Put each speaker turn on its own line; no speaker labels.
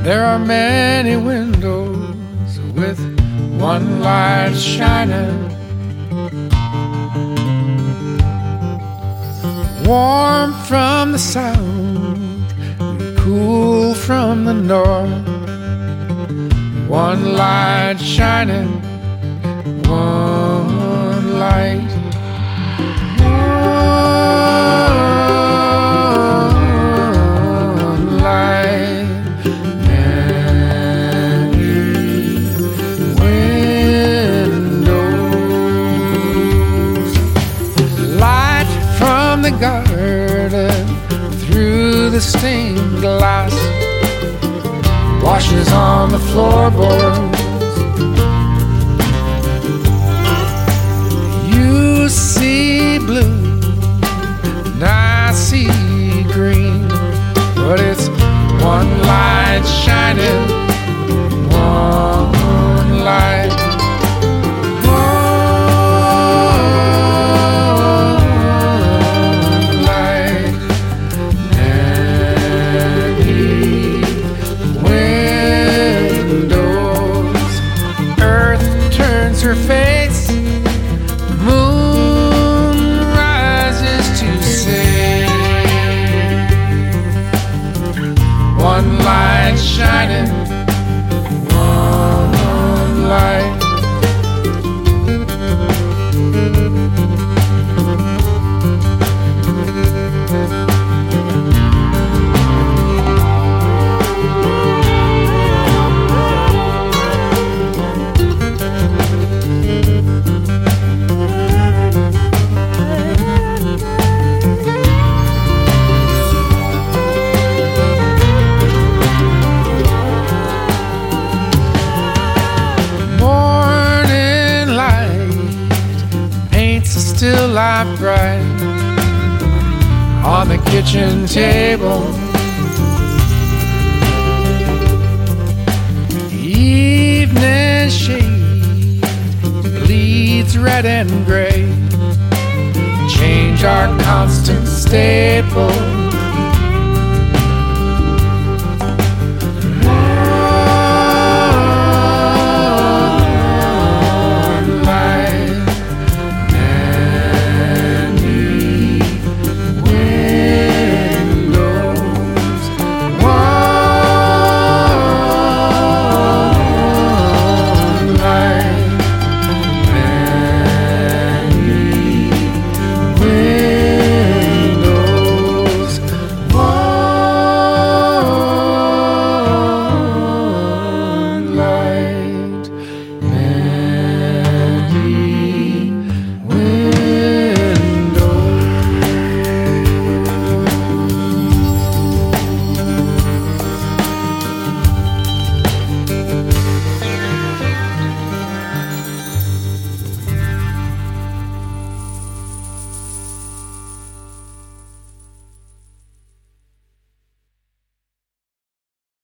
There are many windows with one light shining, warm from the south, cool from the north. One light shining, one light. The garden through the stained glass washes on the floorboards. You see blue and I see green, but it's one light shining, one light. Her face, the moon rises to say, one light shining, one light. Still light bright on the kitchen table. Evening shade bleeds red and gray, change our constant staple.